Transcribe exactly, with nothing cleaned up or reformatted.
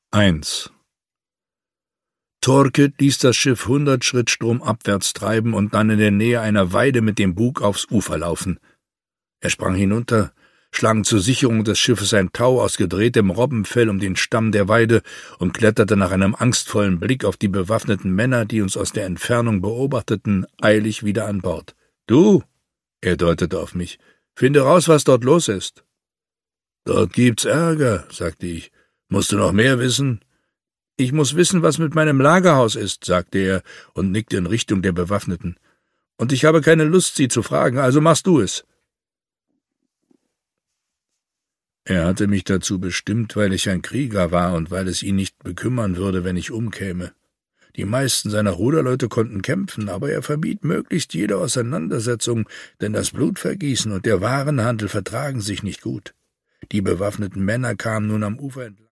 eins. Torkil ließ das Schiff hundert Schritt stromabwärts treiben und dann in der Nähe einer Weide mit dem Bug aufs Ufer laufen. Er sprang hinunter, schlang zur Sicherung des Schiffes ein Tau aus gedrehtem Robbenfell um den Stamm der Weide und kletterte nach einem angstvollen Blick auf die bewaffneten Männer, die uns aus der Entfernung beobachteten, eilig wieder an Bord. »Du«, er deutete auf mich, »finde raus, was dort los ist.« »Dort gibt's Ärger«, sagte ich. »Musst du noch mehr wissen?« »Ich muss wissen, was mit meinem Lagerhaus ist«, sagte er und nickte in Richtung der Bewaffneten. »Und ich habe keine Lust, sie zu fragen, also machst du es.« Er hatte mich dazu bestimmt, weil ich ein Krieger war und weil es ihn nicht bekümmern würde, wenn ich umkäme. Die meisten seiner Ruderleute konnten kämpfen, aber er vermied möglichst jede Auseinandersetzung, denn das Blutvergießen und der Warenhandel vertragen sich nicht gut. Die bewaffneten Männer kamen nun am Ufer entlang.